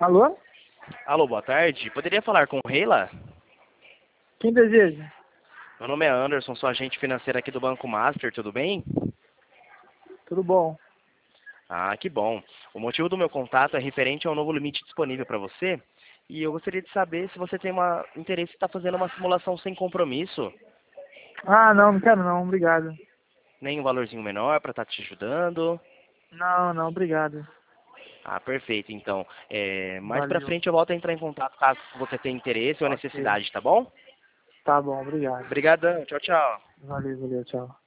Alô? Alô, boa tarde. Poderia falar com o Reila? Quem deseja? Meu nome é Anderson, sou agente financeiro aqui do Banco Master, tudo bem? Tudo bom? Ah, que bom. O motivo do meu contato é referente ao novo limite disponível para você. E eu gostaria de saber se você tem interesse em estar fazendo uma simulação sem compromisso, Ah, não quero não, obrigado. nem um valorzinho menor para estar te ajudando. Não, obrigado. Ah, perfeito. Então, mais para Valeu. frente eu volto a entrar em contato caso você tenha interesse ou Ok. necessidade, tá bom? Tá bom, obrigado. Obrigadão. Tchau, tchau. Valeu, tchau.